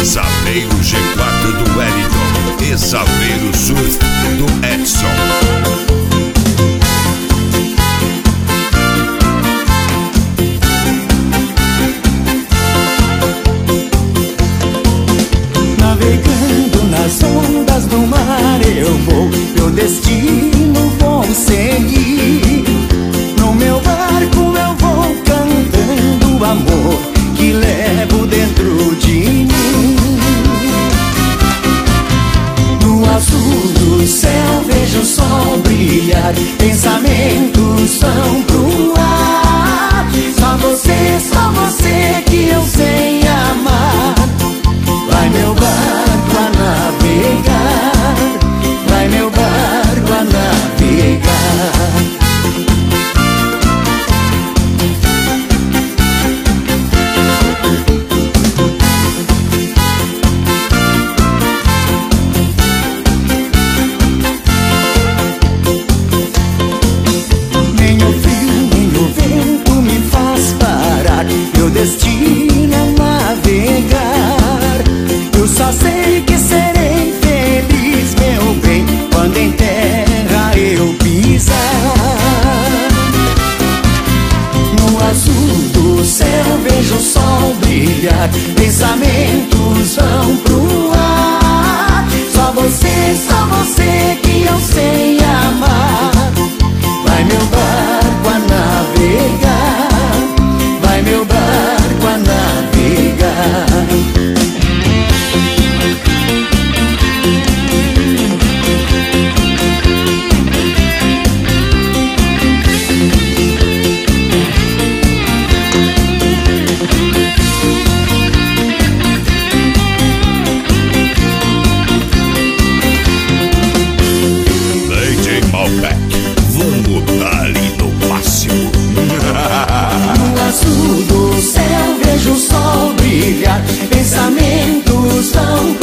Saveiro G4 do Wellington e Saveiro Surf do Edson. Navegando nas ondas do mar eu vou, meu destino vou seguir. No meu barco eu vou cantando o amor que levo dentro de mim. No azul do céu vejo o sol brilhar, pensamentos vão pro ar. Só você que eu sei amar. Vai meu barco a navegar, vai meu barco a navegar. Nem o frio, nem o vento me faz parar, meu destino é navegar. Eu só sei que serei feliz, meu bem, quando em terra eu pisar. No azul do céu vejo o sol brilhar, pensamentos vão pro ar. Só você que eu sei amar. Vai meu barco a navegar, vai meu barco a navegar. DJ Malbec, vamos ali no máximo. No azul do céu vejo o sol brilhar, pensamentos vão